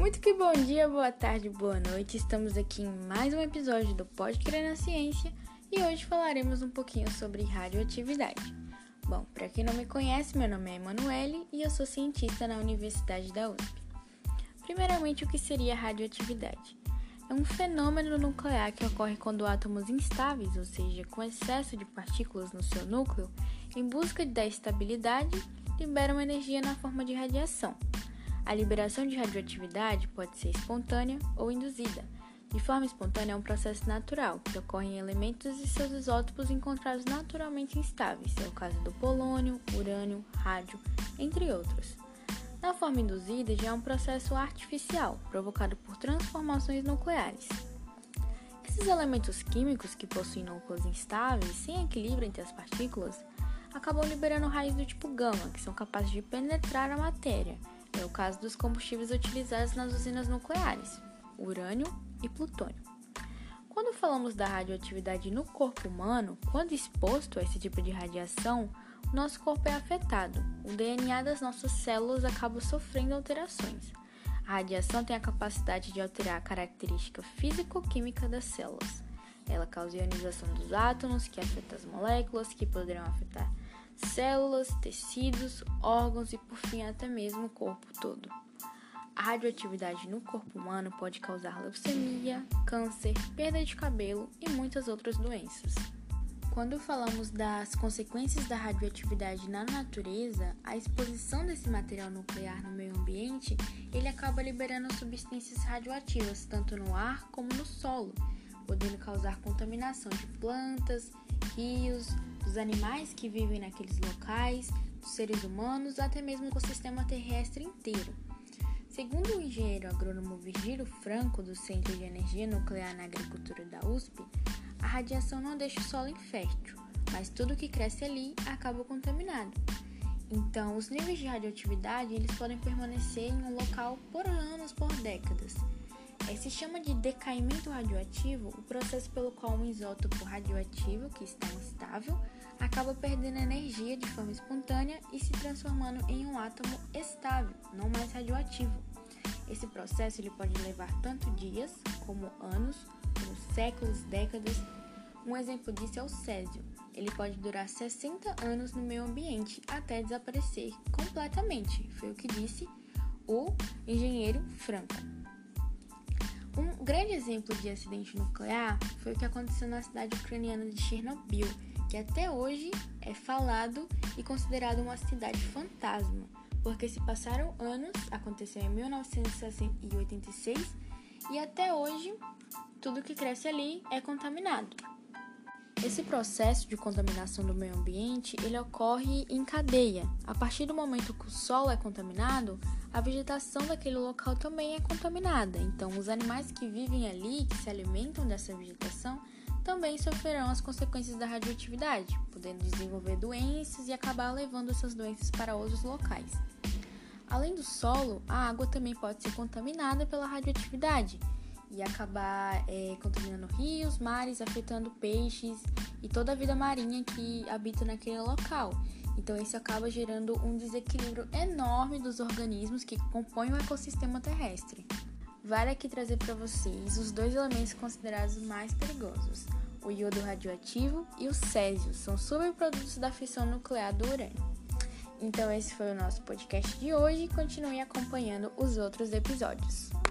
Muito que bom dia, boa tarde, boa noite. Estamos aqui em mais um episódio do Pode Crer na Ciência e hoje falaremos um pouquinho sobre radioatividade. Bom, para quem não me conhece, meu nome é Emanuele e eu sou cientista na Universidade da USP. Primeiramente, o que seria radioatividade? É um fenômeno nuclear que ocorre quando átomos instáveis, ou seja, com excesso de partículas no seu núcleo, em busca da estabilidade, liberam energia na forma de radiação. A liberação de radioatividade pode ser espontânea ou induzida. De forma espontânea é um processo natural, que ocorre em elementos e seus isótopos encontrados naturalmente instáveis, é o caso do polônio, urânio, rádio, entre outros. Na forma induzida já é um processo artificial, provocado por transformações nucleares. Esses elementos químicos que possuem núcleos instáveis, sem equilíbrio entre as partículas, acabam liberando raios do tipo gama, que são capazes de penetrar a matéria. É o caso dos combustíveis utilizados nas usinas nucleares, urânio e plutônio. Quando falamos da radioatividade no corpo humano, quando exposto a esse tipo de radiação, o nosso corpo é afetado. O DNA das nossas células acaba sofrendo alterações. A radiação tem a capacidade de alterar a característica físico-química das células. Ela causa ionização dos átomos, que afeta as moléculas, que poderão afetar células, tecidos, órgãos e, por fim, até mesmo o corpo todo. A radioatividade no corpo humano pode causar leucemia, câncer, perda de cabelo e muitas outras doenças. Quando falamos das consequências da radioatividade na natureza, a exposição desse material nuclear no meio ambiente, ele acaba liberando substâncias radioativas, tanto no ar como no solo, podendo causar contaminação de plantas, rios, dos animais que vivem naqueles locais, dos seres humanos, até mesmo o ecossistema terrestre inteiro. Segundo o engenheiro agrônomo Virgílio Franco, do Centro de Energia Nuclear na Agricultura da USP, a radiação não deixa o solo infértil, mas tudo que cresce ali acaba contaminado. Então, os níveis de radioatividade eles podem permanecer em um local por anos, por décadas. Se chama de decaimento radioativo o processo pelo qual um isótopo radioativo, que está instável, acaba perdendo energia de forma espontânea e se transformando em um átomo estável, não mais radioativo. Esse processo ele pode levar tanto dias, como anos, como séculos, décadas. Um exemplo disso é o césio. Ele pode durar 60 anos no meio ambiente até desaparecer completamente, foi o que disse o engenheiro Franco. Um grande exemplo de acidente nuclear foi o que aconteceu na cidade ucraniana de Chernobyl, que até hoje é falado e considerado uma cidade fantasma, porque se passaram anos, aconteceu em 1986, e até hoje tudo que cresce ali é contaminado. Esse processo de contaminação do meio ambiente, ele ocorre em cadeia. A partir do momento que o solo é contaminado, a vegetação daquele local também é contaminada. Então, os animais que vivem ali, que se alimentam dessa vegetação, também sofrerão as consequências da radioatividade, podendo desenvolver doenças e acabar levando essas doenças para outros locais. Além do solo, a água também pode ser contaminada pela radioatividade e acabar contaminando rios, mares, afetando peixes e toda a vida marinha que habita naquele local. Então, isso acaba gerando um desequilíbrio enorme dos organismos que compõem o ecossistema terrestre. Vale aqui trazer para vocês os dois elementos considerados mais perigosos, o iodo radioativo e o césio, são subprodutos da fissão nuclear do urânio. Então, esse foi o nosso podcast de hoje e continue acompanhando os outros episódios.